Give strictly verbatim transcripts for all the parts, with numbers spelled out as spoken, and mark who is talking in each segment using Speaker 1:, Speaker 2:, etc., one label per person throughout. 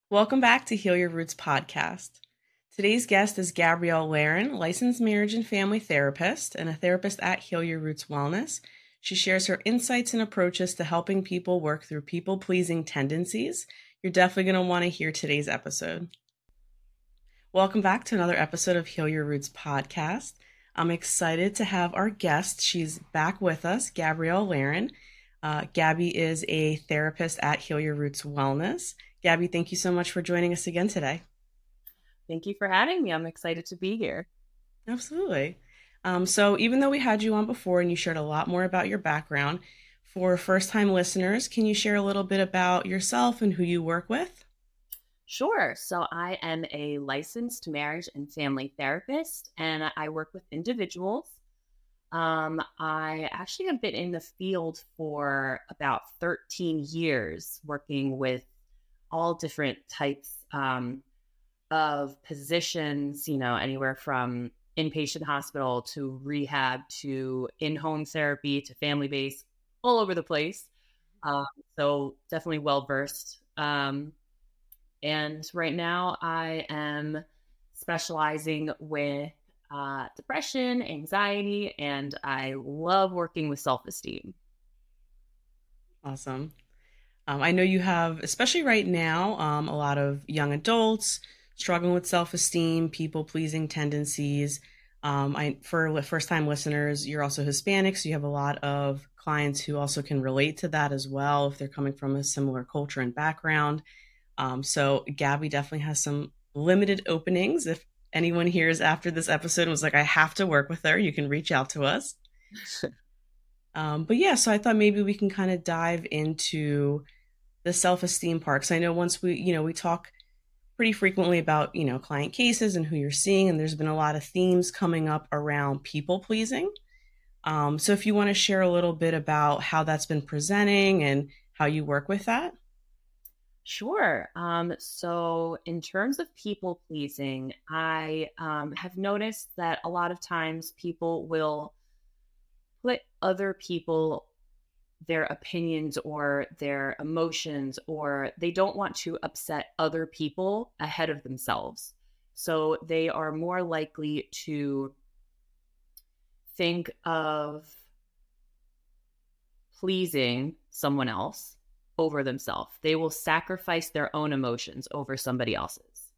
Speaker 1: Welcome back to Heal Your Roots podcast. Today's guest is Gabrielle Laren, licensed marriage and family therapist and a therapist at Heal Your Roots Wellness. She shares her insights and approaches to helping people work through people-pleasing tendencies. You're definitely going to want to hear today's episode. Welcome back to another episode of Heal Your Roots podcast. I'm excited to have our guest. She's back with us, Gabrielle Laren. Uh, Gabby is a therapist at Heal Your Roots Wellness. Gabby, thank you so much for joining us again today.
Speaker 2: Thank you for having me. I'm excited to be here.
Speaker 1: Absolutely. Um, so even though we had you on before and you shared a lot more about your background, for first-time listeners, can you share a little bit about yourself and who you work with?
Speaker 2: Sure. So I am a licensed marriage and family therapist, and I work with individuals. Um, I actually have been in the field for about thirteen years, working with all different types um, of positions, you know, anywhere from inpatient hospital to rehab to in-home therapy to family-based, all over the place. Um, so definitely well-versed. Um, and right now I am specializing with uh, depression, anxiety, and I love working with self-esteem.
Speaker 1: Awesome. Um, I know you have, especially right now, um, a lot of young adults struggling with self-esteem, people-pleasing tendencies. Um, I, for first-time listeners, you're also Hispanic, so you have a lot of clients who also can relate to that as well if they're coming from a similar culture and background. Um, so Gabby definitely has some limited openings. If anyone hears after this episode and was like, I have to work with her, you can reach out to us. um, but yeah, so I thought maybe we can kind of dive into the self-esteem part. Because I know once we, you know, we talk pretty frequently about, you know, client cases and who you're seeing, and there's been a lot of themes coming up around people pleasing. Um, so if you want to share a little bit about how that's been presenting and how you work with that.
Speaker 2: Sure. Um, so in terms of people pleasing, I um, have noticed that a lot of times people will put other people, their opinions or their emotions, or they don't want to upset other people ahead of themselves. So they are more likely to think of pleasing someone else over themselves. They will sacrifice their own emotions over somebody else's.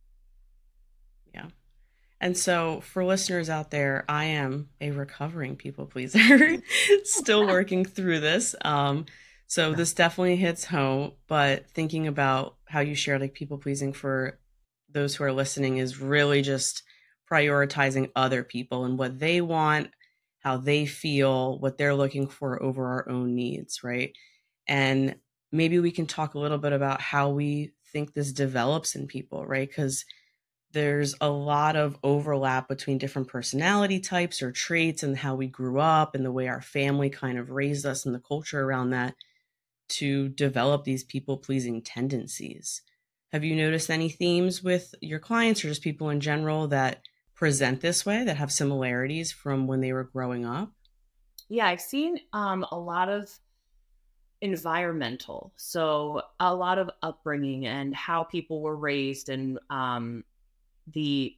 Speaker 1: Yeah. And so for listeners out there, I am a recovering people pleaser, still working through this. Um, so this definitely hits home, but thinking about how you share like people pleasing for those who are listening is really just prioritizing other people and what they want, how they feel, what they're looking for over our own needs, right? And maybe we can talk a little bit about how we think this develops in people, right? Because there's a lot of overlap between different personality types or traits and how we grew up and the way our family kind of raised us and the culture around that to develop these people-pleasing tendencies. Have you noticed any themes with your clients or just people in general that present this way, that have similarities from when they were growing up?
Speaker 2: Yeah, I've seen um, a lot of environmental. So a lot of upbringing and how people were raised and um, the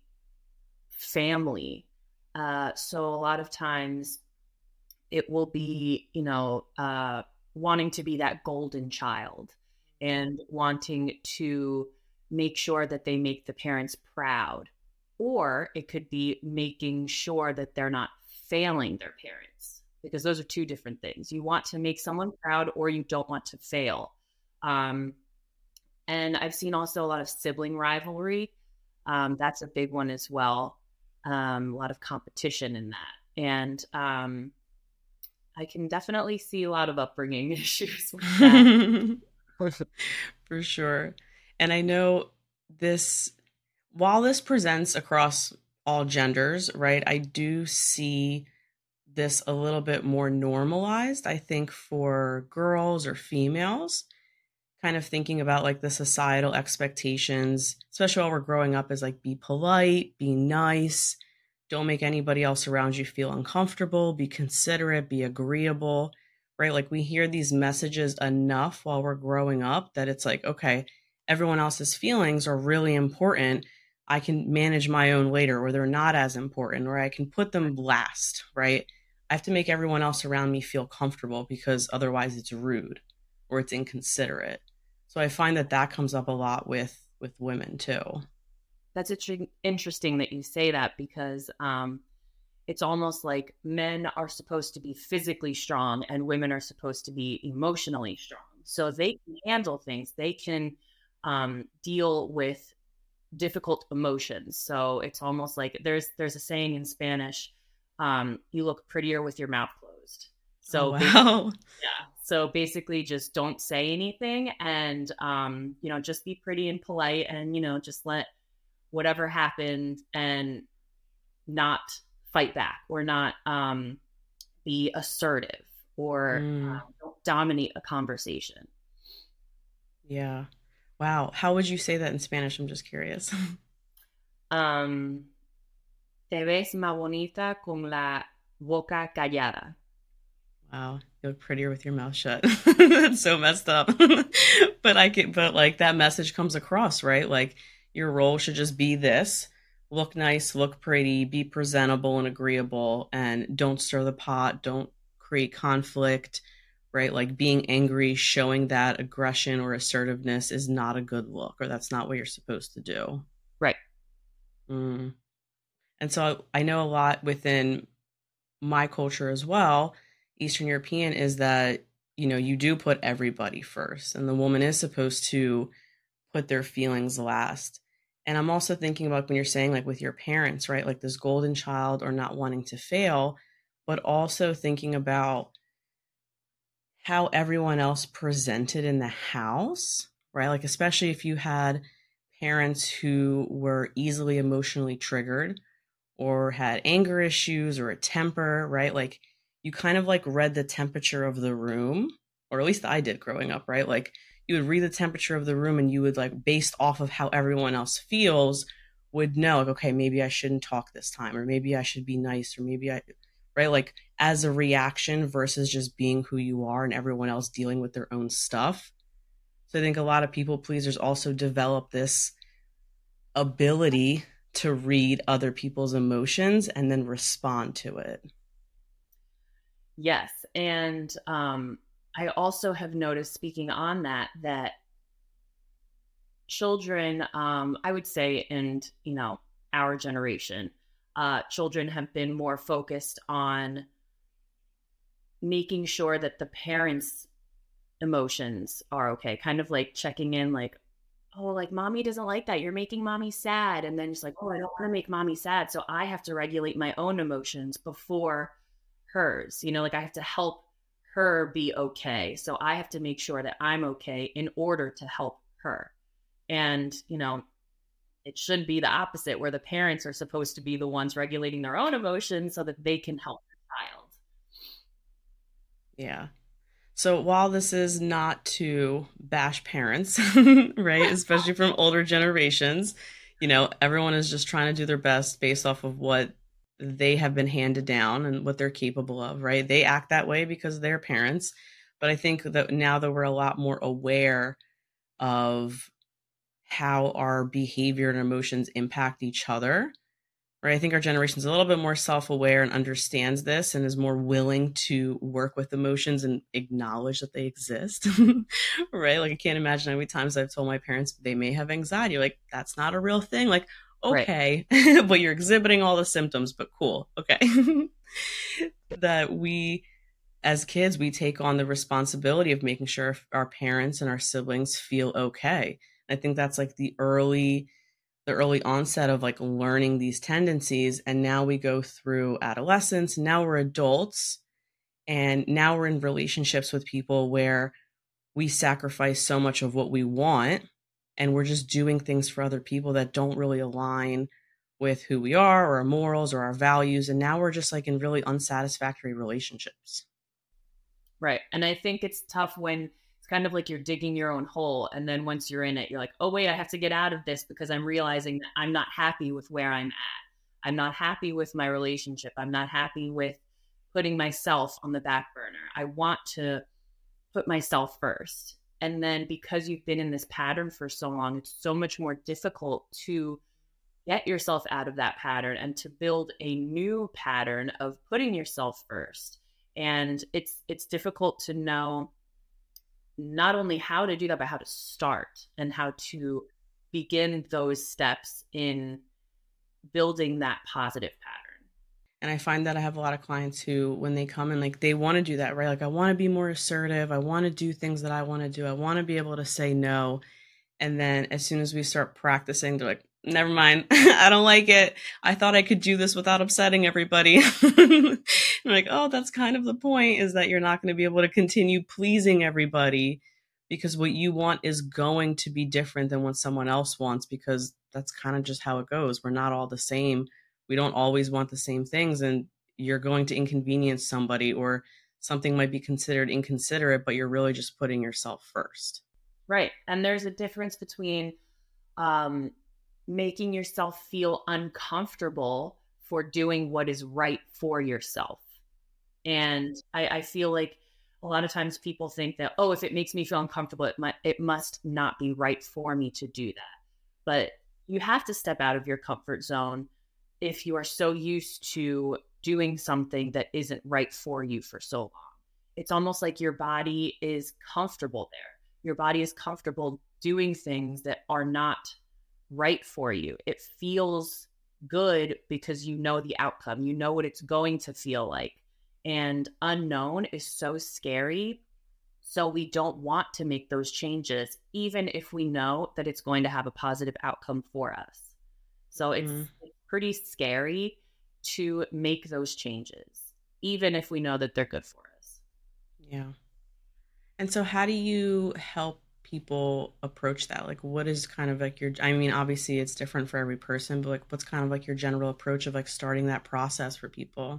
Speaker 2: family. Uh, so a lot of times it will be, you know, uh, wanting to be that golden child and wanting to make sure that they make the parents proud. Or it could be making sure that they're not failing their parents, because those are two different things. You want to make someone proud or you don't want to fail. Um, and I've seen also a lot of sibling rivalry. Um, that's a big one as well. Um, a lot of competition in that. And um, I can definitely see a lot of upbringing issues with that.
Speaker 1: For sure. And I know this, while this presents across all genders, right, I do see this a little bit more normalized, I think, for girls or females, kind of thinking about like the societal expectations, especially while we're growing up, is like be polite, be nice, don't make anybody else around you feel uncomfortable, be considerate, be agreeable, right? Like we hear these messages enough while we're growing up that it's like, okay, everyone else's feelings are really important, I can manage my own later, or they're not as important, or I can put them last, right? I have to make everyone else around me feel comfortable because otherwise it's rude or it's inconsiderate. So I find that that comes up a lot with with women too.
Speaker 2: That's inter- interesting that you say that because um, it's almost like men are supposed to be physically strong and women are supposed to be emotionally strong. So they can handle things. They can um, deal with difficult emotions. So it's almost like there's there's a saying in Spanish, um, you look prettier with your mouth closed.
Speaker 1: Oh
Speaker 2: So basically,
Speaker 1: wow.
Speaker 2: yeah. So basically just don't say anything and um, you know, just be pretty and polite and, you know, just let whatever happened and not fight back or not um, be assertive or
Speaker 1: Mm,
Speaker 2: um, don't dominate a conversation.
Speaker 1: yeah. Wow. How would you say that in Spanish? I'm just curious.
Speaker 2: Um, Te ves más bonita con la boca callada.
Speaker 1: Wow, you look prettier with your mouth shut. That's so messed up. But I can, but like that message comes across, right? Like your role should just be this: look nice, look pretty, be presentable and agreeable, and don't stir the pot, don't create conflict, right? Like being angry, showing that aggression or assertiveness is not a good look, or that's not what you're supposed to do.
Speaker 2: Right.
Speaker 1: Mm. And so I know a lot within my culture as well, Eastern European, is that, you know, you do put everybody first and the woman is supposed to put their feelings last. And I'm also thinking about when you're saying like with your parents, right? Like this golden child or not wanting to fail, but also thinking about how everyone else presented in the house, right? Like, especially if you had parents who were easily emotionally triggered or had anger issues or a temper, right? Like you kind of like read the temperature of the room, or at least I did growing up, right? Like you would read the temperature of the room and you would like based off of how everyone else feels would know like, okay, maybe I shouldn't talk this time, or maybe I should be nice, or maybe I, right? Like as a reaction versus just being who you are and everyone else dealing with their own stuff. So I think a lot of people pleasers also develop this ability to read other people's emotions and then respond to it.
Speaker 2: Yes. And um, I also have noticed, speaking on that, that children, um, I would say, in, you know, our generation, uh, children have been more focused on making sure that the parents' emotions are okay, kind of like checking in, like, oh, like mommy doesn't like that. You're making mommy sad. And then just like, oh, I don't want to make mommy sad. So I have to regulate my own emotions before hers. You know, like I have to help her be okay. So I have to make sure that I'm okay in order to help her. And, you know, it should be the opposite where the parents are supposed to be the ones regulating their own emotions so that they can help the child.
Speaker 1: Yeah. So while this is not to bash parents, right, especially from older generations, you know, everyone is just trying to do their best based off of what they have been handed down and what they're capable of, right? They act that way because they're parents. But I think that now that we're a lot more aware of how our behavior and emotions impact each other, right? I think our generation is a little bit more self-aware and understands this and is more willing to work with emotions and acknowledge that they exist, right? Like I can't imagine how many times I've told my parents they may have anxiety. Like that's not a real thing. Like,
Speaker 2: Right.
Speaker 1: okay, but you're exhibiting all the symptoms, but cool. Okay. That we, as kids, we take on the responsibility of making sure our parents and our siblings feel okay. I think that's like the early the early onset of like learning these tendencies, and now we go through adolescence, now we're adults, and now we're in relationships with people where we sacrifice so much of what we want and we're just doing things for other people that don't really align with who we are or our morals or our values, and now we're just like in really unsatisfactory relationships.
Speaker 2: Right. And I think it's tough when it's kind of like you're digging your own hole. And then once you're in it, you're like, oh, wait, I have to get out of this because I'm realizing that I'm not happy with where I'm at. I'm not happy with my relationship. I'm not happy with putting myself on the back burner. I want to put myself first. And then because you've been in this pattern for so long, it's so much more difficult to get yourself out of that pattern and to build a new pattern of putting yourself first. And it's it's difficult to know not only how to do that, but how to start and how to begin those steps in building that positive pattern.
Speaker 1: And I find that I have a lot of clients who, when they come in, like they want to do that, right? Like, I want to be more assertive. I want to do things that I want to do. I want to be able to say no. And then as soon as we start practicing, they're like, never mind. I don't like it. I thought I could do this without upsetting everybody. I'm like, oh, that's kind of the point, is that you're not going to be able to continue pleasing everybody, because what you want is going to be different than what someone else wants, because that's kind of just how it goes. We're not all the same. We don't always want the same things, and you're going to inconvenience somebody, or something might be considered inconsiderate, but you're really just putting yourself first.
Speaker 2: Right. And there's a difference between um, making yourself feel uncomfortable for doing what is right for yourself. And I, I feel like a lot of times people think that, oh, if it makes me feel uncomfortable, it might, it must not be right for me to do that. But you have to step out of your comfort zone if you are so used to doing something that isn't right for you for so long. It's almost like your body is comfortable there. Your body is comfortable doing things that are not right for you. It feels good because you know the outcome. You know what it's going to feel like. And unknown is so scary. So we don't want to make those changes, even if we know that it's going to have a positive outcome for us. So it's, mm. it's pretty scary to make those changes, even if we know that they're good for us.
Speaker 1: Yeah. And so how do you help people approach that? Like, what is kind of like your, I mean, obviously it's different for every person, but like, what's kind of like your general approach of like starting that process for people?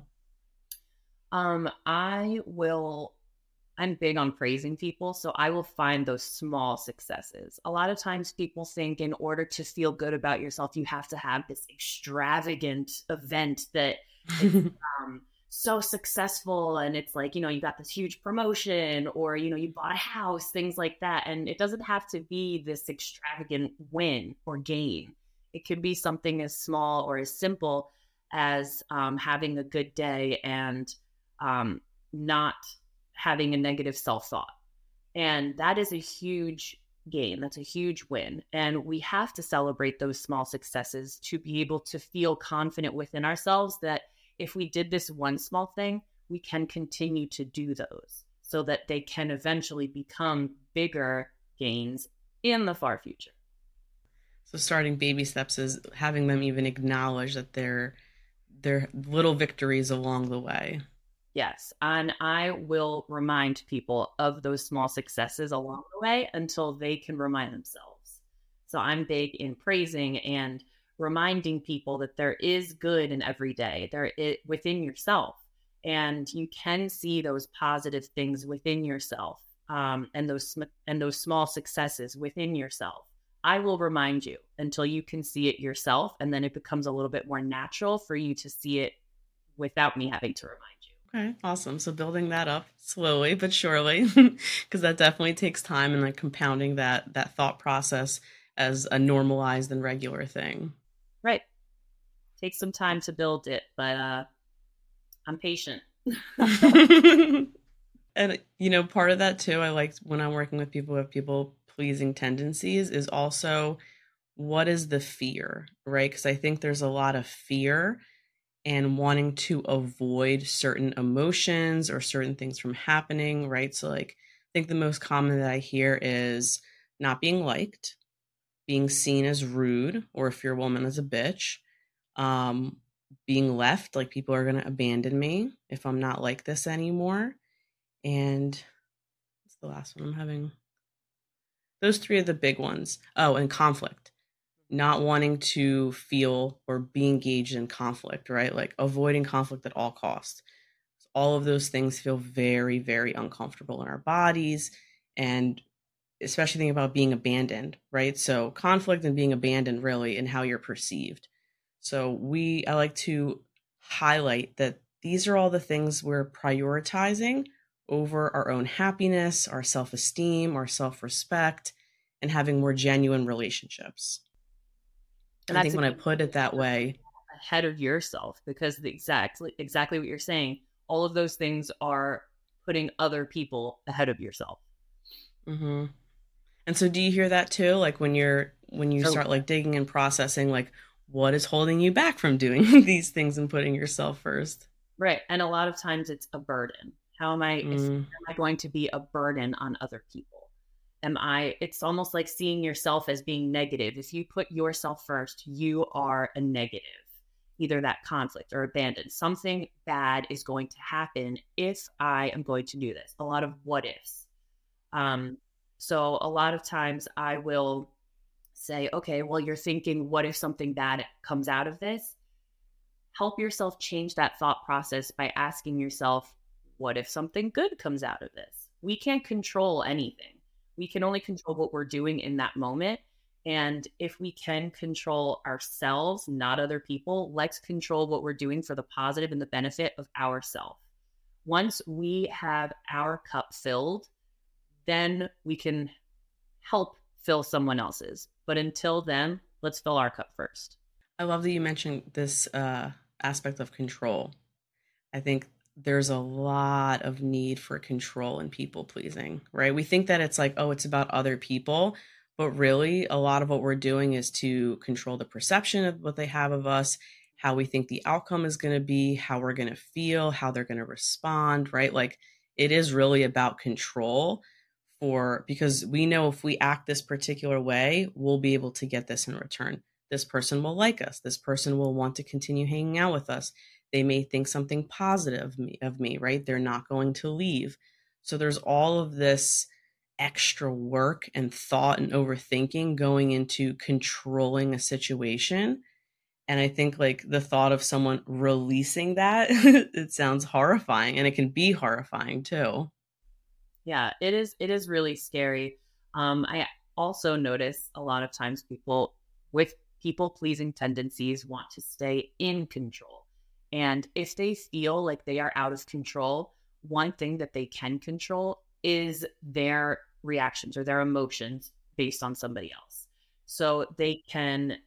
Speaker 2: Um, I will, I'm big on praising people. So I will find those small successes. A lot of times people think in order to feel good about yourself, you have to have this extravagant event that is um, so successful. And it's like, you know, you got this huge promotion, or, you know, you bought a house, things like that. And it doesn't have to be this extravagant win or gain. It could be something as small or as simple as um, having a good day and um, not having a negative self-thought. And that is a huge gain. That's a huge win. And we have to celebrate those small successes to be able to feel confident within ourselves that if we did this one small thing, we can continue to do those so that they can eventually become bigger gains in the far future.
Speaker 1: So starting baby steps is having them even acknowledge that they're, they're little victories along the way.
Speaker 2: Yes. And I will remind people of those small successes along the way until they can remind themselves. So I'm big in praising and reminding people that there is good in every day. There is within yourself, and you can see those positive things within yourself, um, and those and those small successes within yourself. I will remind you until you can see it yourself, and then it becomes a little bit more natural for you to see it without me having to remind you.
Speaker 1: Okay, awesome. So building that up slowly but surely, because that definitely takes time, and like compounding that that thought process as a normalized and regular thing.
Speaker 2: Right. Takes some time to build it, but uh, I'm patient.
Speaker 1: And, you know, part of that too, I like when I'm working with people who have people pleasing tendencies, is also what is the fear, right? Because I think there's a lot of fear and wanting to avoid certain emotions or certain things from happening, right? So like, I think the most common that I hear is not being liked, being seen as rude, or if you're a woman, as a bitch, um, being left, like people are going to abandon me if I'm not like this anymore. And what's the last one I'm having? Those three are the big ones. Oh, and conflict. Not wanting to feel or be engaged in conflict, right? Like avoiding conflict at all costs. All of those things feel very, very uncomfortable in our bodies, and especially thinking about being abandoned, right? So conflict and being abandoned really, and how you're perceived. So we, I like to highlight that these are all the things we're prioritizing over our own happiness, our self esteem, our self respect, and having more genuine relationships.
Speaker 2: And
Speaker 1: I
Speaker 2: that's
Speaker 1: think when I
Speaker 2: again
Speaker 1: put it that way,
Speaker 2: ahead of yourself, because the exactly exactly what you're saying, all of those things are putting other people ahead of yourself.
Speaker 1: hmm and so do you hear that too? Like when you're, when you
Speaker 2: So
Speaker 1: start like digging and processing, like what is holding you back from doing these things and putting yourself first?
Speaker 2: right, and a lot of times it's a burden. How am I? If
Speaker 1: Mm,
Speaker 2: am I going to be a burden on other people? Am I? It's almost like seeing yourself as being negative. If you put yourself first, you are a negative. Either that conflict or abandon. Something bad is going to happen if I am going to do this. A lot of what ifs. Um, so a lot of times I will say, okay, well, you're thinking, what if something bad comes out of this? Help yourself change that thought process by asking yourself, what if something good comes out of this? We can't control anything. We can only control what we're doing in that moment. And if we can control ourselves, not other people, let's control what we're doing for the positive and the benefit of ourselves. Once we have our cup filled, then we can help fill someone else's. But until then, let's fill our cup first.
Speaker 1: I love that you mentioned this uh, aspect of control. I think there's a lot of need for control and people pleasing, right? We think that it's like, oh, it's about other people, but really a lot of what we're doing is to control the perception of what they have of us, how we think the outcome is going to be, how we're going to feel, how they're going to respond, right? Like it is really about control for, because we know if we act this particular way, we'll be able to get this in return. This person will like us. This person will want to continue hanging out with us. They may think something positive of me, of me, right? They're not going to leave. So there's all of this extra work and thought and overthinking going into controlling a situation. And I think like the thought of someone releasing that, it sounds horrifying, and it can be horrifying too.
Speaker 2: Yeah, it is it is really scary. Um, I also notice a lot of times people with people pleasing tendencies want to stay in control. And if they feel like they are out of control, one thing that they can control is their reactions or their emotions based on somebody else. So they can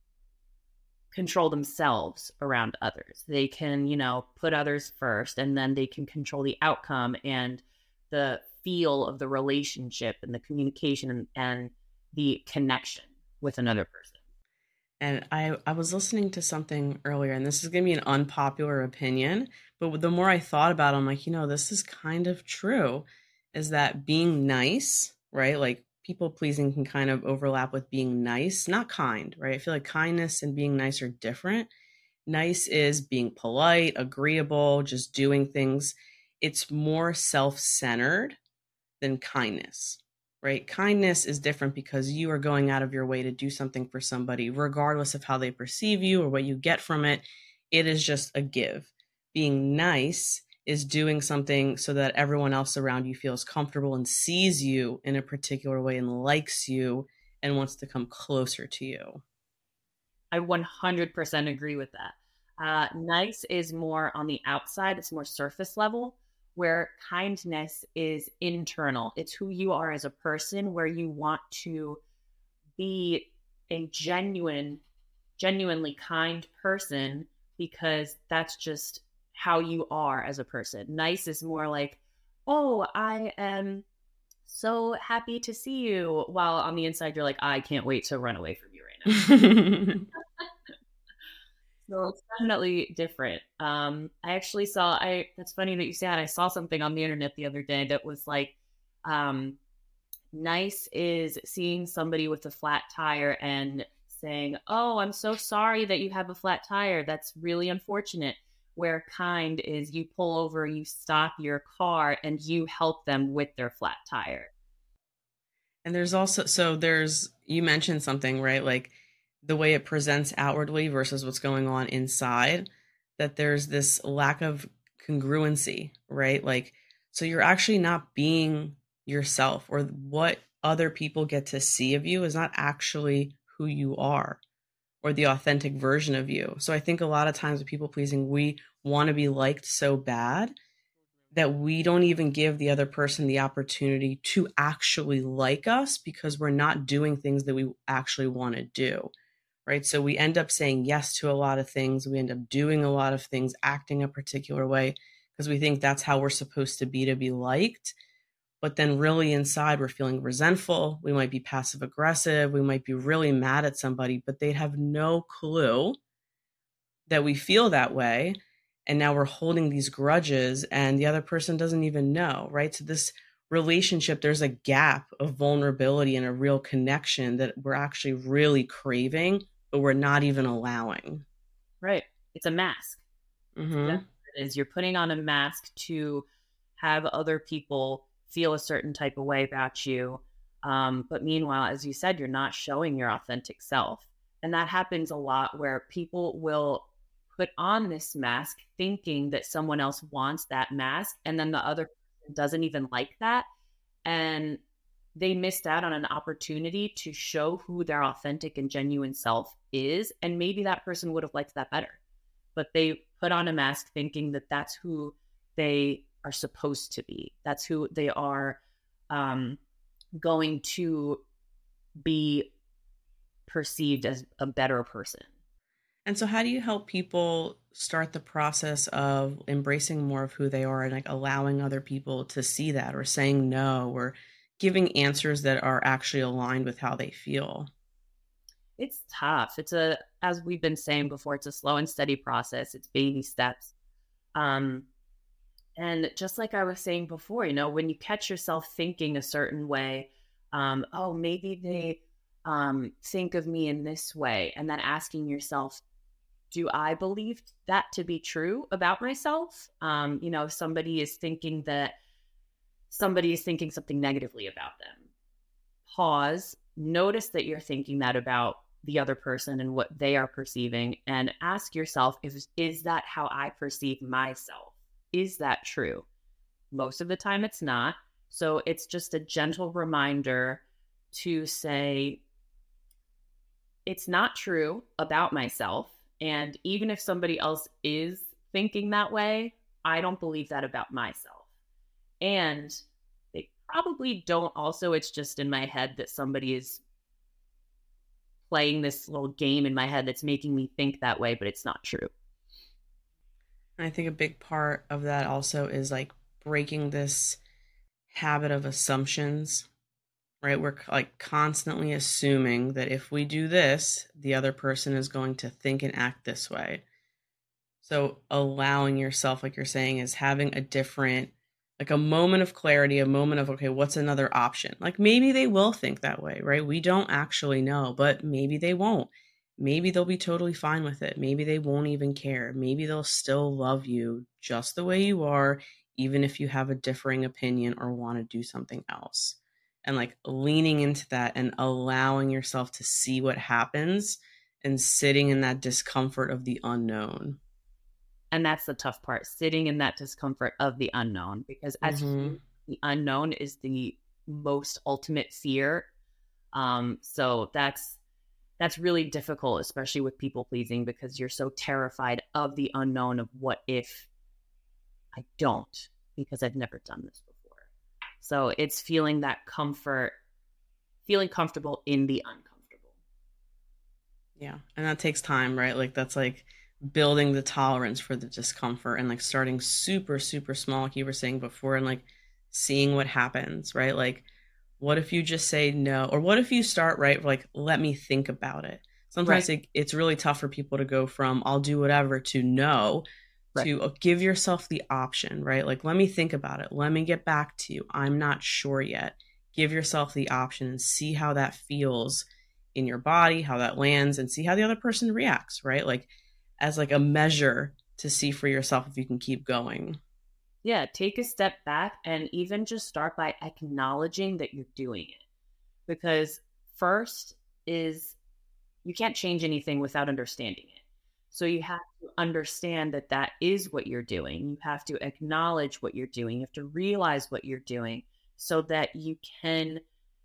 Speaker 2: control themselves around others. They can, you know, put others first, and then they can control the outcome and the feel of the relationship and the communication and, and the connection with another person.
Speaker 1: And I, I was listening to something earlier, and this is going to be an unpopular opinion, but the more I thought about it, I'm like, you know, this is kind of true, is that being nice, right? Like people pleasing can kind of overlap with being nice, not kind, right? I feel like kindness and being nice are different. Nice is being polite, agreeable, just doing things. It's more self centered than kindness, right? Kindness is different because you are going out of your way to do something for somebody, regardless of how they perceive you or what you get from it. It is just a give. Being nice is doing something so that everyone else around you feels comfortable and sees you in a particular way and likes you and wants to come closer to you.
Speaker 2: I one hundred percent agree with that. Uh, nice is more on the outside, it's more surface level, where kindness is internal. It's who you are as a person, where you want to be a genuine, genuinely kind person because that's just how you are as a person. Nice is more like, oh, I am so happy to see you. While on the inside, you're like, I can't wait to run away from you right now. So it's definitely different. Um, I actually saw I that's funny that you say that. I saw something on the internet the other day that was like, um, nice is seeing somebody with a flat tire and saying, "Oh, I'm so sorry that you have a flat tire. That's really unfortunate." Where kind is you pull over, you stop your car, and you help them with their flat tire.
Speaker 1: And there's also, so there's, you mentioned something, right? Like the way it presents outwardly versus what's going on inside, that there's this lack of congruency, right? Like, so you're actually not being yourself, or what other people get to see of you is not actually who you are or the authentic version of you. So I think a lot of times with people pleasing, we want to be liked so bad that we don't even give the other person the opportunity to actually like us because we're not doing things that we actually want to do, right? So we end up saying yes to a lot of things. We end up doing a lot of things, acting a particular way because we think that's how we're supposed to be to be liked. But then really inside, we're feeling resentful. We might be passive aggressive. We might be really mad at somebody, but they'd have no clue that we feel that way. And now we're holding these grudges and the other person doesn't even know, right? So this relationship, there's a gap of vulnerability and a real connection that we're actually really craving, but we're not even allowing.
Speaker 2: Right. It's a mask.
Speaker 1: Mm-hmm.
Speaker 2: That's what it is. You're putting on a mask to have other people feel a certain type of way about you. Um, but meanwhile, as you said, you're not showing your authentic self. And that happens a lot where people will put on this mask thinking that someone else wants that mask. And then the other person doesn't even like that. And they missed out on an opportunity to show who their authentic and genuine self is. And maybe that person would have liked that better. But they put on a mask thinking that that's who they are supposed to be. That's who they are um, going to be perceived as a better person.
Speaker 1: And so how do you help people start the process of embracing more of who they are and like allowing other people to see that, or saying no, or giving answers that are actually aligned with how they feel?
Speaker 2: It's tough. It's a, as we've been saying before, it's a slow and steady process. It's baby steps. Um, and just like I was saying before, you know, when you catch yourself thinking a certain way, um, oh, maybe they um, think of me in this way, and then asking yourself, do I believe that to be true about myself? Um, you know, if somebody is thinking that somebody is thinking something negatively about them, pause, notice that you're thinking that about the other person and what they are perceiving, and ask yourself, if, is that how I perceive myself? Is that true? Most of the time it's not. So it's just a gentle reminder to say, it's not true about myself. And even if somebody else is thinking that way, I don't believe that about myself. And they probably don't also, it's just in my head that somebody is playing this little game in my head that's making me think that way, but it's not true.
Speaker 1: I think a big part of that also is like breaking this habit of assumptions, right? We're like constantly assuming that if we do this, the other person is going to think and act this way. So allowing yourself, like you're saying, is having a different, like a moment of clarity, a moment of, okay, what's another option? Like maybe they will think that way, right? We don't actually know, but maybe they won't. Maybe they'll be totally fine with it. Maybe they won't even care. Maybe they'll still love you just the way you are, even if you have a differing opinion or want to do something else. And like leaning into that and allowing yourself to see what happens and sitting in that discomfort of the unknown.
Speaker 2: And that's the tough part, sitting in that discomfort of the unknown, because as
Speaker 1: Mm-hmm.
Speaker 2: the unknown is the most ultimate fear. Um, so that's that's really difficult, especially with people pleasing, because you're so terrified of the unknown, of what if I don't, because I've never done this before. So it's feeling that comfort, feeling comfortable in the uncomfortable.
Speaker 1: Yeah. And that takes time, right? Like that's like building the tolerance for the discomfort and like starting super, super small, like you were saying before, and like seeing what happens, right? Like, what if you just say no? Or what if you start, right? Like, let me think about it. Sometimes
Speaker 2: Right.
Speaker 1: it, it's really tough for people to go from I'll do whatever to no,
Speaker 2: Right.
Speaker 1: to uh, give yourself the option, right? Like, let me think about it. Let me get back to you. I'm not sure yet. Give yourself the option and see how that feels in your body, how that lands, and see how the other person reacts, right? Like, as like a measure to see for yourself if you can keep going.
Speaker 2: Yeah, take a step back and even just start by acknowledging that you're doing it. Because first is, you can't change anything without understanding it. So you have to understand that that is what you're doing. You have to acknowledge what you're doing. You have to realize what you're doing so that you can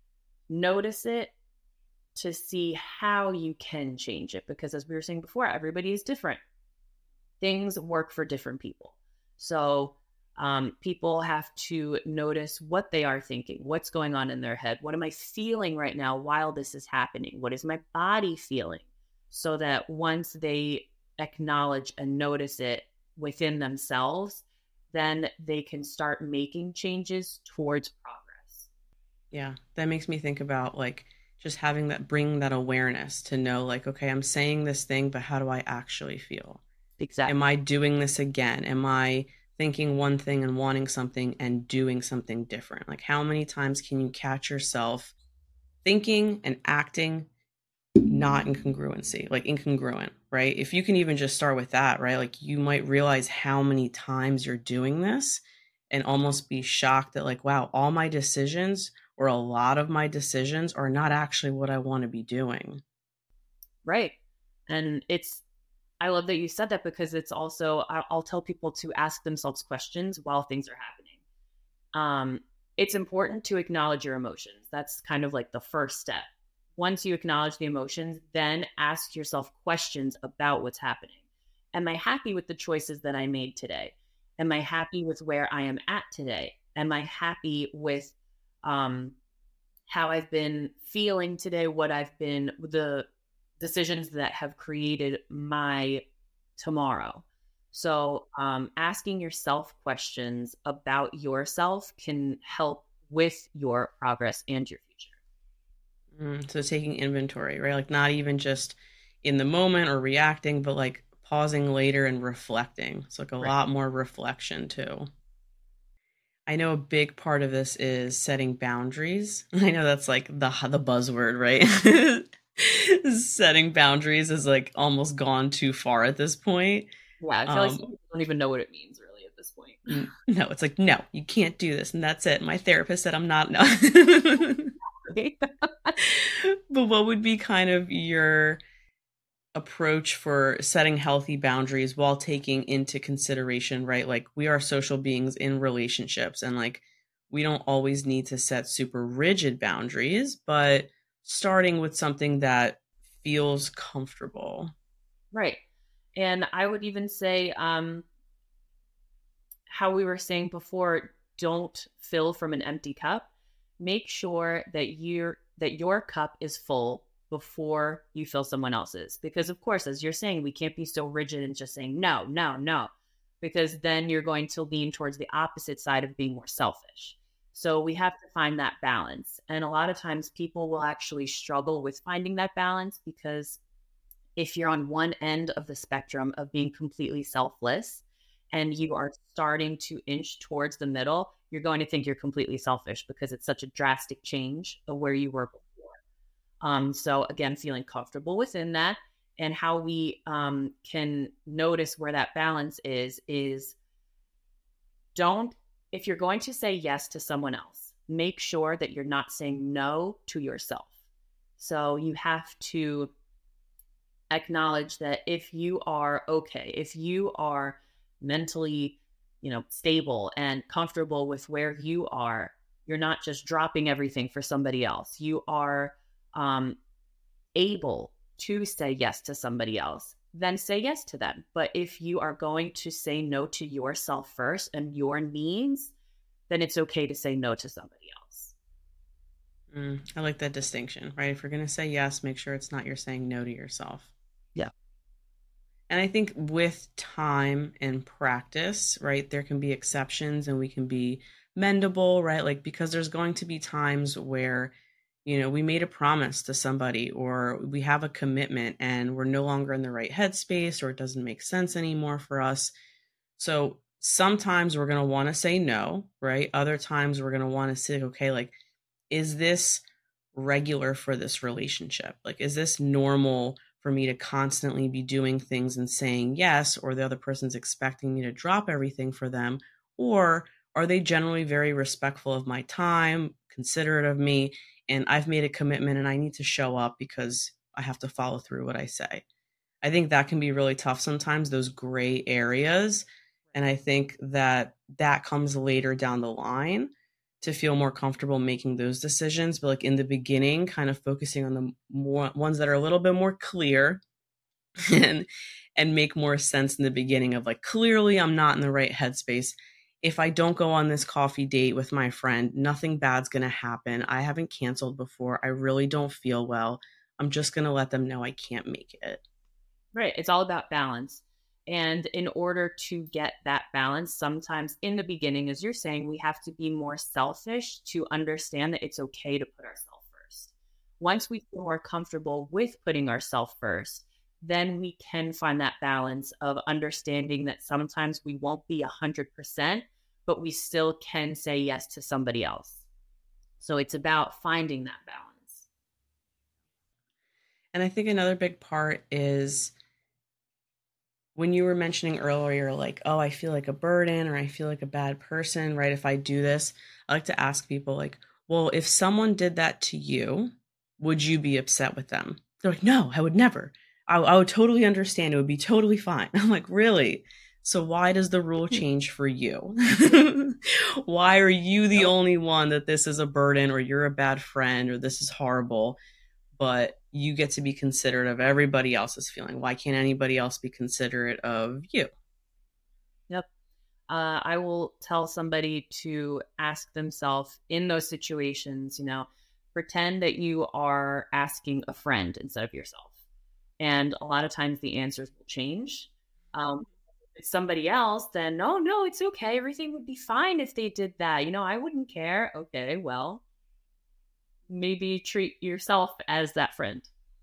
Speaker 2: notice it, to see how you can change it. Because as we were saying before, everybody is different. Things work for different people. So Um, people have to notice what they are thinking, what's going on in their head. What am I feeling right now while this is happening? What is my body feeling? So that once they acknowledge and notice it within themselves, then they can start making changes towards progress.
Speaker 1: Yeah, that makes me think about like just having that, bring that awareness to know like, okay, I'm saying this thing, but how do I actually feel?
Speaker 2: Exactly.
Speaker 1: Am I doing this again? Am I thinking one thing and wanting something and doing something different? Like, how many times can you catch yourself thinking and acting not in congruency, like incongruent, right? If you can even just start with that, right? Like, you might realize how many times you're doing this and almost be shocked that, like, wow, all my decisions or a lot of my decisions are not actually what I want to be doing.
Speaker 2: Right. And it's, I love that you said that, because it's also, I'll, I'll tell people to ask themselves questions while things are happening. Um, it's important to acknowledge your emotions. That's kind of like the first step. Once you acknowledge the emotions, then ask yourself questions about what's happening. Am I happy with the choices that I made today? Am I happy with where I am at today? Am I happy with um, how I've been feeling today, what I've been, the decisions that have created my tomorrow? So um, asking yourself questions about yourself can help with your progress and your future.
Speaker 1: Mm, so taking inventory, right? Like, not even just in the moment or reacting, but like pausing later and reflecting. It's like a
Speaker 2: Right.
Speaker 1: lot more reflection too. I know a big part of this is setting boundaries. I know that's like the the buzzword, right? Setting boundaries is like almost gone too far at this point.
Speaker 2: Yeah, I feel like some
Speaker 1: Um,
Speaker 2: people don't even know what it means really at this point.
Speaker 1: no, it's like, no, you can't do this, and that's it. My therapist said I'm not. No. But what would be kind of your approach for setting healthy boundaries while taking into consideration, right? Like, we are social beings in relationships, and like, we don't always need to set super rigid boundaries, but starting with something that feels comfortable.
Speaker 2: Right. And I would even say, um, how we were saying before, don't fill from an empty cup. Make sure that your that your cup is full before you fill someone else's. Because of course, as you're saying, we can't be so rigid and just saying no, no, no, because then you're going to lean towards the opposite side of being more selfish. So we have to find that balance. And a lot of times people will actually struggle with finding that balance, because if you're on one end of the spectrum of being completely selfless and you are starting to inch towards the middle, you're going to think you're completely selfish, because it's such a drastic change of where you were before. Um, so again, feeling comfortable within that, and how we um, can notice where that balance is, is don't, if you're going to say yes to someone else, make sure that you're not saying no to yourself. So you have to acknowledge that if you are okay, if you are mentally, you know, stable and comfortable with where you are, you're not just dropping everything for somebody else. You are um, able to say yes to somebody else, then say yes to them. But if you are going to say no to yourself first and your needs, then it's okay to say no to somebody else.
Speaker 1: Mm, I like that distinction, right? If you're going to say yes, make sure it's not you're saying no to yourself.
Speaker 2: Yeah.
Speaker 1: And I think with time and practice, right, there can be exceptions and we can be mendable, right? Like, because there's going to be times where, you know, we made a promise to somebody or we have a commitment and we're no longer in the right headspace, or it doesn't make sense anymore for us. So sometimes we're going to want to say no, right? Other times we're going to want to say, okay, like, is this regular for this relationship? Like, is this normal for me to constantly be doing things and saying yes, or the other person's expecting me to drop everything for them? Or are they generally very respectful of my time, considerate of me, and I've made a commitment and I need to show up because I have to follow through what I say? I think that can be really tough sometimes, those gray areas. And I think that that comes later down the line to feel more comfortable making those decisions. But like in the beginning, kind of focusing on the more ones that are a little bit more clear and and make more sense in the beginning of like, clearly I'm not in the right headspace. if I don't go on this coffee date with my friend, nothing bad's going to happen. I haven't canceled before. I really don't feel well. I'm just going to let them know I can't make it.
Speaker 2: Right. It's all about balance. And in order to get that balance, sometimes in the beginning, as you're saying, we have to be more selfish to understand that it's okay to put ourselves first. Once we feel more comfortable with putting ourselves first, then we can find that balance of understanding that sometimes we won't be one hundred percent, but we still can say yes to somebody else. So it's about finding that balance.
Speaker 1: And I think another big part is when you were mentioning earlier, like, oh, I feel like a burden or I feel like a bad person, right? If I do this, I like to ask people like, well, if someone did that to you, would you be upset with them? They're like, no, I would never. I, I would totally understand. It would be totally fine. I'm like, really? So why does the rule change for you? Why are you the only one that this is a burden or you're a bad friend or this is horrible? But you get to be considerate of everybody else's feeling. Why can't anybody else be considerate of you?
Speaker 2: Yep. Uh, I will tell somebody to ask themselves in those situations, you know, pretend that you are asking a friend instead of yourself. And a lot of times the answers will change. Um, if it's somebody else, then no, no, it's okay. Everything would be fine if they did that. You know, I wouldn't care. Okay, well, maybe treat yourself as that friend.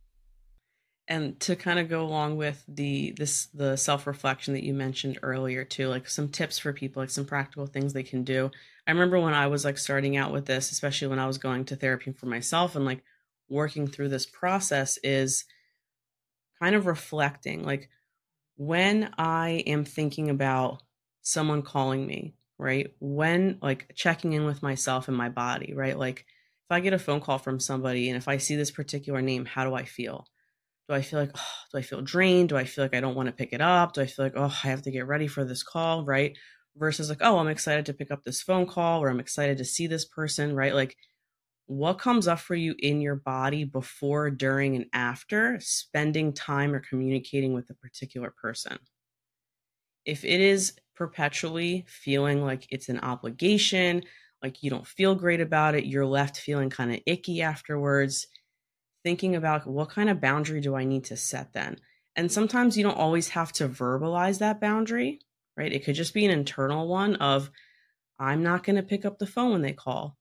Speaker 1: And to kind of go along with the this the self-reflection that you mentioned earlier too, like some tips for people, like some practical things they can do. I remember when I was like starting out with this, especially when I was going to therapy for myself and like working through this process, is kind of reflecting like when I am thinking about someone calling me, right? When like checking in with myself and my body, right? Like if I get a phone call from somebody and if I see this particular name, how do I feel? Do I feel like, oh, do I feel drained? Do I feel like I don't want to pick it up? Do I feel like, oh, I have to get ready for this call, right? Versus like, oh, I'm excited to pick up this phone call or I'm excited to see this person, right? Like what comes up for you in your body before, during, and after spending time or communicating with a particular person? If it is perpetually feeling like it's an obligation, like you don't feel great about it, you're left feeling kind of icky afterwards, thinking about what kind of boundary do I need to set then? And sometimes you don't always have to verbalize that boundary, right? It could just be an internal one of, I'm not going to pick up the phone when they call.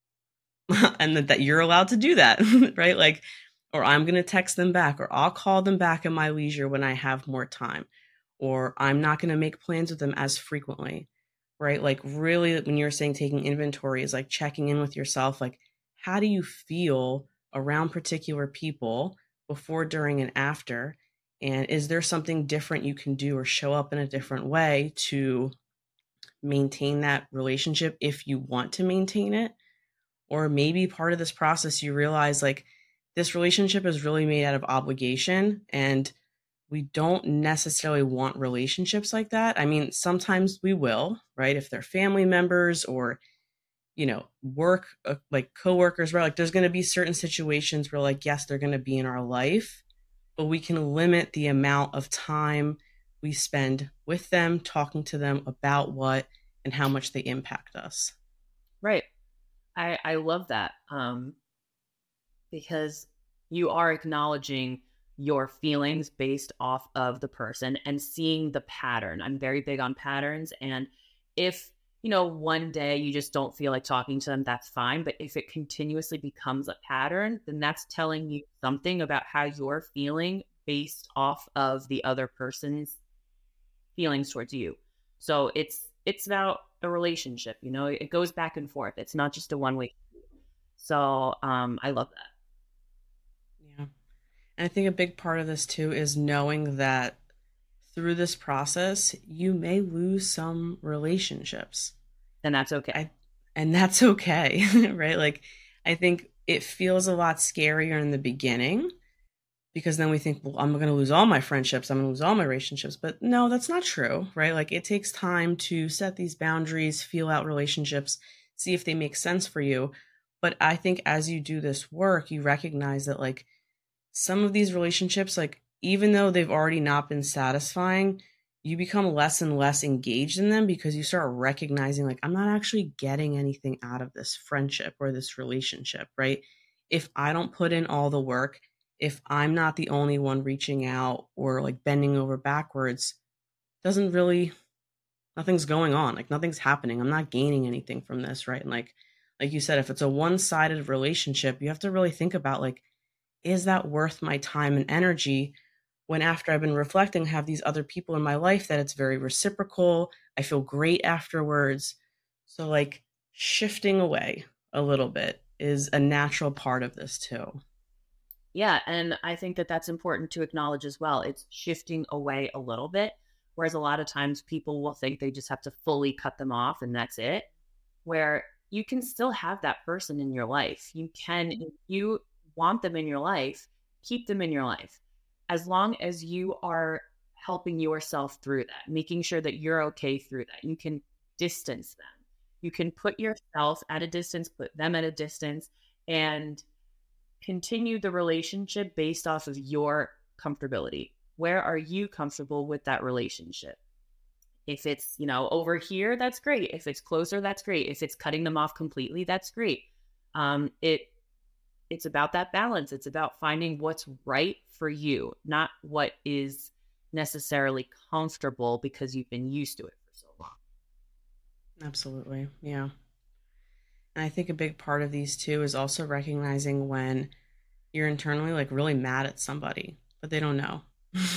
Speaker 1: And that, that you're allowed to do that, right? Like, or I'm going to text them back, or I'll call them back at my leisure when I have more time, or I'm not going to make plans with them as frequently, right? Like, really, when you're saying taking inventory is like checking in with yourself, like, how do you feel around particular people before, during, and after? And is there something different you can do or show up in a different way to maintain that relationship if you want to maintain it? Or maybe part of this process, you realize like this relationship is really made out of obligation and we don't necessarily want relationships like that. I mean, sometimes we will, right? If they're family members or, you know, work, uh, like coworkers, right? Like there's going to be certain situations where like, yes, they're going to be in our life, but we can limit the amount of time we spend with them, talking to them about what and how much they impact us.
Speaker 2: Right. I, I love that um, because you are acknowledging your feelings based off of the person and seeing the pattern. I'm very big on patterns. And if, you know, one day you just don't feel like talking to them, that's fine. But if it continuously becomes a pattern, then that's telling you something about how you're feeling based off of the other person's feelings towards you. So it's it's about a relationship, you know, it goes back and forth. It's not just a one way. So um, I love that.
Speaker 1: Yeah. And I think a big part of this too is knowing that through this process, you may lose some relationships.
Speaker 2: And that's okay.
Speaker 1: I, and that's okay, right? Like, I think it feels a lot scarier in the beginning because then we think, well, I'm going to lose all my friendships. I'm going to lose all my relationships. But no, that's not true, right? Like it takes time to set these boundaries, feel out relationships, see if they make sense for you. But I think as you do this work, you recognize that like some of these relationships, like even though they've already not been satisfying, you become less and less engaged in them because you start recognizing, like, I'm not actually getting anything out of this friendship or this relationship, right? If I don't put in all the work, if I'm not the only one reaching out or like bending over backwards, doesn't really, nothing's going on. Like nothing's happening. I'm not gaining anything from this, right? And like, like you said, if it's a one-sided relationship, you have to really think about like, is that worth my time and energy? When after I've been reflecting, have these other people in my life that it's very reciprocal. I feel great afterwards. So like shifting away a little bit is a natural part of this too.
Speaker 2: Yeah. And I think that that's important to acknowledge as well. It's shifting away a little bit. Whereas a lot of times people will think they just have to fully cut them off and that's it. Where you can still have that person in your life. You can, if you want them in your life, keep them in your life. As long as you are helping yourself through that, making sure that you're okay through that, you can distance them. You can put yourself at a distance, put them at a distance, and continue the relationship based off of your comfortability. Where are you comfortable with that relationship? If it's, you know, over here, that's great. If it's closer, that's great. If it's cutting them off completely, that's great. Um, it It's about that balance. It's about finding what's right for you, not what is necessarily comfortable because you've been used to it for so long.
Speaker 1: Absolutely. Yeah. And I think a big part of these too is also recognizing when you're internally like really mad at somebody, but they don't know.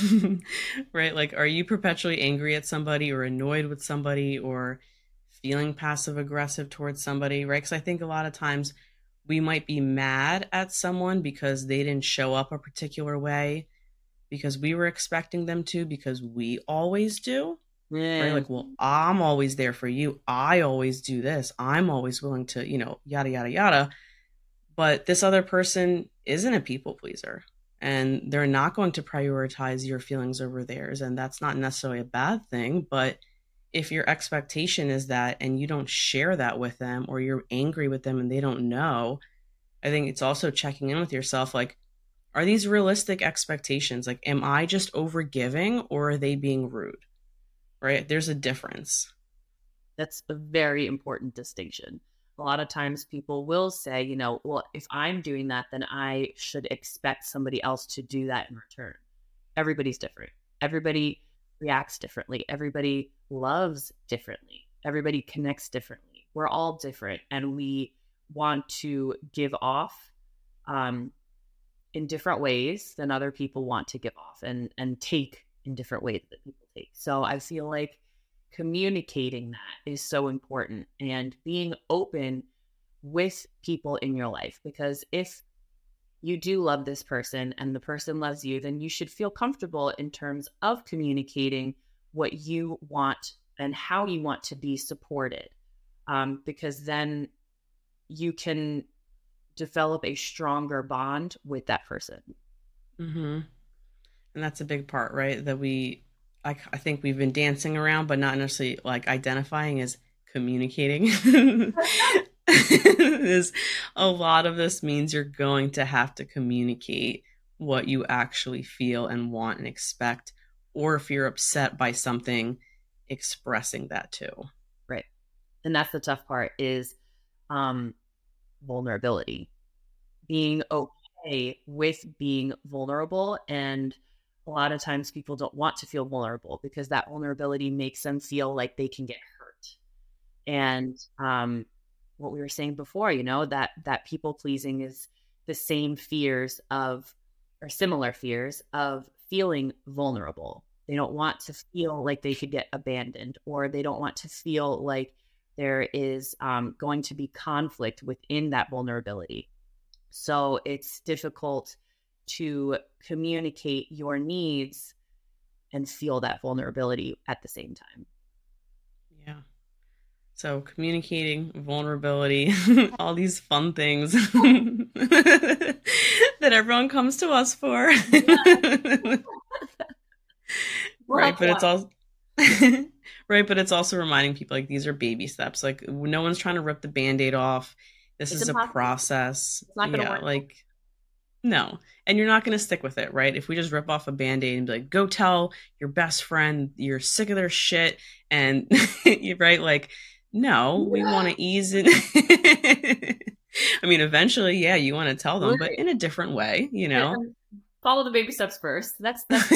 Speaker 1: Right? Like, are you perpetually angry at somebody or annoyed with somebody or feeling passive aggressive towards somebody? Right? Because I think a lot of times we might be mad at someone because they didn't show up a particular way because we were expecting them to, because we always do.
Speaker 2: Yeah.
Speaker 1: Right? Like, well, I'm always there for you. I always do this. I'm always willing to, you know, yada, yada, yada. But this other person isn't a people pleaser and they're not going to prioritize your feelings over theirs. And that's not necessarily a bad thing. But if your expectation is that and you don't share that with them or you're angry with them and they don't know, I think it's also checking in with yourself. Like, are these realistic expectations? Like, am I just overgiving or are they being rude? Right? There's a difference.
Speaker 2: That's a very important distinction. A lot of times people will say, you know, well, if I'm doing that, then I should expect somebody else to do that in return. Everybody's different. Everybody reacts differently. Everybody loves differently. Everybody connects differently. We're all different and we want to give off um, in different ways than other people want to give off and, and take in different ways that people take. So I feel like communicating that is so important and being open with people in your life, because if you do love this person and the person loves you, then you should feel comfortable in terms of communicating what you want and how you want to be supported. Um, because then you can develop a stronger bond with that person.
Speaker 1: Mm-hmm. And that's a big part, right? That we, I, I think we've been dancing around, but not necessarily like identifying as communicating. Is a lot of this means you're going to have to communicate what you actually feel and want and expect, or if you're upset by something, expressing that too.
Speaker 2: Right. And that's the tough part is um, vulnerability, being okay with being vulnerable. And a lot of times people don't want to feel vulnerable because that vulnerability makes them feel like they can get hurt. And um, what we were saying before, you know, that that people pleasing is the same fears of, or similar fears of feeling vulnerable. They don't want to feel like they could get abandoned, or they don't want to feel like there is um, going to be conflict within that vulnerability. So it's difficult to communicate your needs and feel that vulnerability at the same time.
Speaker 1: Yeah. So communicating, vulnerability, all these fun things that everyone comes to us for. Right, but it's all right, but it's also reminding people like these are baby steps. Like no one's trying to rip the Band-Aid off. This
Speaker 2: it's
Speaker 1: is
Speaker 2: impossible.
Speaker 1: a process.
Speaker 2: It's not gonna
Speaker 1: yeah,
Speaker 2: work.
Speaker 1: Like No. And you're not going to stick with it, right? If we just rip off a band-aid and be like, go tell your best friend you're sick of their shit and you're right, like, no, we want to ease it. I mean, eventually, yeah, you want to tell them, but
Speaker 2: Right.
Speaker 1: in a different way, you know?
Speaker 2: Follow the baby steps first. That's that's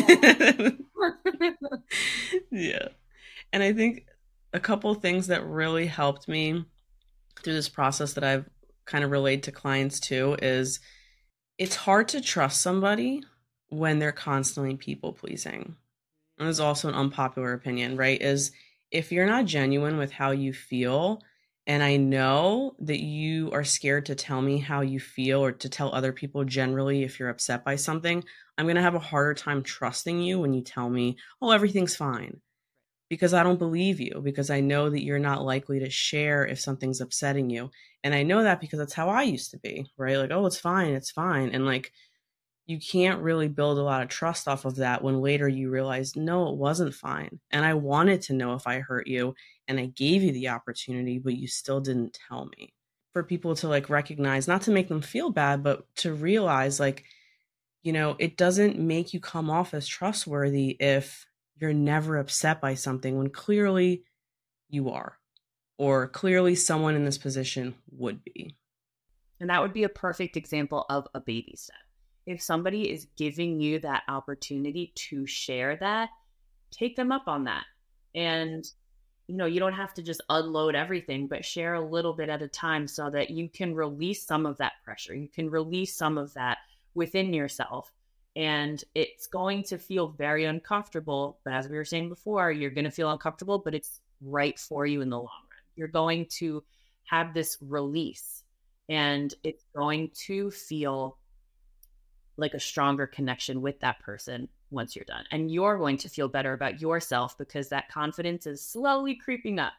Speaker 1: Yeah. And I think a couple things that really helped me through this process that I've kind of relayed to clients too is it's hard to trust somebody when they're constantly people pleasing. And there's also an unpopular opinion, right? Is if you're not genuine with how you feel, and I know that you are scared to tell me how you feel or to tell other people generally if you're upset by something, I'm going to have a harder time trusting you when you tell me, oh, everything's fine. Because I don't believe you, because I know that you're not likely to share if something's upsetting you. And I know that because that's how I used to be, right? Like, oh, it's fine, it's fine. And like, you can't really build a lot of trust off of that when later you realize, no, it wasn't fine. And I wanted to know if I hurt you and I gave you the opportunity, but you still didn't tell me. For people to like recognize, not to make them feel bad, but to realize like, you know, it doesn't make you come off as trustworthy if you're never upset by something when clearly you are, or clearly someone in this position would be.
Speaker 2: And that would be a perfect example of a baby step. If somebody is giving you that opportunity to share that, take them up on that. And, you know, you don't have to just unload everything, but share a little bit at a time so that you can release some of that pressure. You can release some of that within yourself. And it's going to feel very uncomfortable. But as we were saying before, you're going to feel uncomfortable, but it's right for you in the long run. You're going to have this release and it's going to feel like a stronger connection with that person once you're done. And you're going to feel better about yourself because that confidence is slowly creeping up.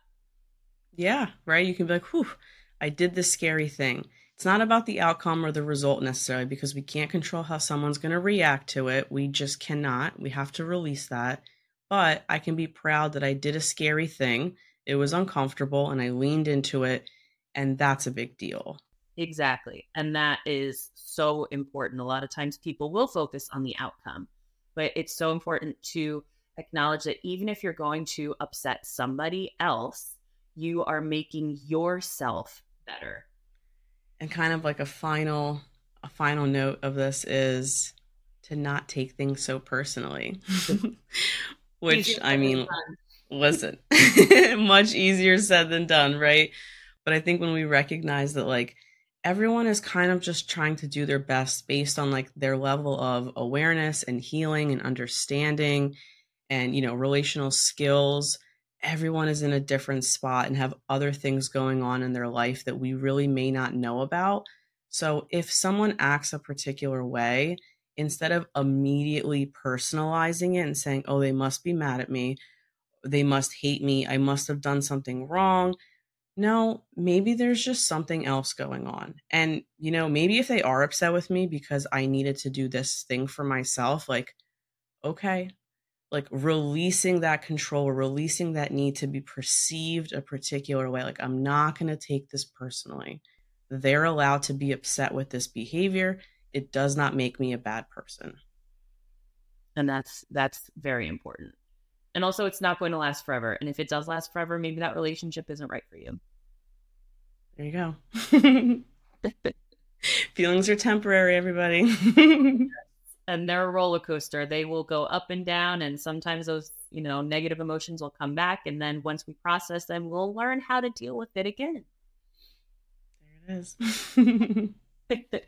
Speaker 1: Yeah, right. You can be like, whew, I did this scary thing. It's not about the outcome or the result necessarily because we can't control how someone's going to react to it. We just cannot. We have to release that. But I can be proud that I did a scary thing. It was uncomfortable and I leaned into it. And that's a big deal.
Speaker 2: Exactly. And that is so important. A lot of times people will focus on the outcome, but it's so important to acknowledge that even if you're going to upset somebody else, you are making yourself better.
Speaker 1: And kind of like a final a final note of this is to not take things so personally. Which I mean, listen, much easier said than done, right? But I think when we recognize that like everyone is kind of just trying to do their best based on like their level of awareness and healing and understanding and, you know, relational skills. Everyone is in a different spot and have other things going on in their life that we really may not know about. So if someone acts a particular way, instead of immediately personalizing it and saying, oh, they must be mad at me, they must hate me, I must have done something wrong. No, maybe there's just something else going on. And, you know, maybe if they are upset with me because I needed to do this thing for myself, like, okay, like releasing that control, releasing that need to be perceived a particular way. Like, I'm not going to take this personally. They're allowed to be upset with this behavior. It does not make me a bad person.
Speaker 2: And that's, that's very important. And also it's not going to last forever. And if it does last forever, maybe that relationship isn't right for you.
Speaker 1: There you go. Feelings are temporary, everybody.
Speaker 2: And they're a roller coaster. They will go up and down. And sometimes those, you know, negative emotions will come back. And then once we process them, we'll learn how to deal with it again.
Speaker 1: There it is.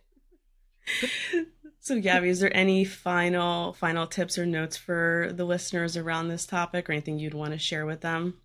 Speaker 1: So, Gabby, is there any final final tips or notes for the listeners around this topic or anything you'd want to share with them?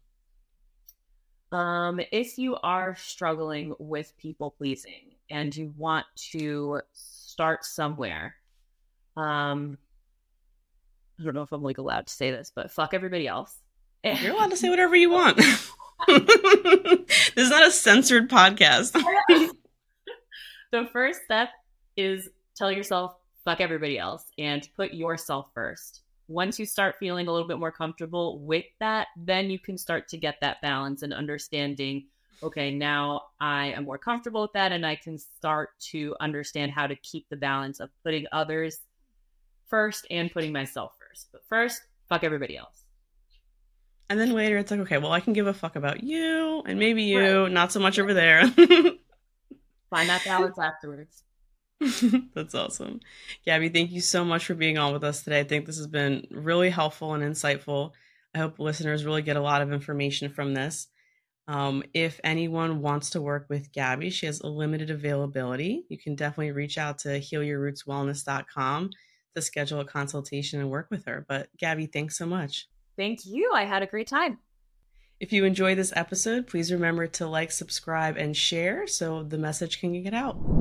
Speaker 2: Um, if you are struggling with people pleasing and you want to start somewhere, um, I don't know if I'm like allowed to say this, but fuck everybody else.
Speaker 1: You're allowed to say whatever you want. This is not a censored podcast.
Speaker 2: The first step is tell yourself, fuck everybody else, and put yourself first. Once you start feeling a little bit more comfortable with that, then you can start to get that balance and understanding okay, now I am more comfortable with that and I can start to understand how to keep the balance of putting others first and putting myself first. But first, fuck everybody else.
Speaker 1: And then later it's like, okay, well, I can give a fuck about you and maybe you,
Speaker 2: Right.
Speaker 1: not so much over there.
Speaker 2: Find that balance afterwards.
Speaker 1: That's awesome. Gabby, thank you so much for being on with us today. I think this has been really helpful and insightful. I hope listeners really get a lot of information from this. Um, if anyone wants to work with Gabby, she has a limited availability. You can definitely reach out to heal your roots wellness dot com to schedule a consultation and work with her. But Gabby, thanks so much.
Speaker 2: Thank you. I had a great time.
Speaker 1: If you enjoy this episode, please remember to like, subscribe, and share so the message can get out.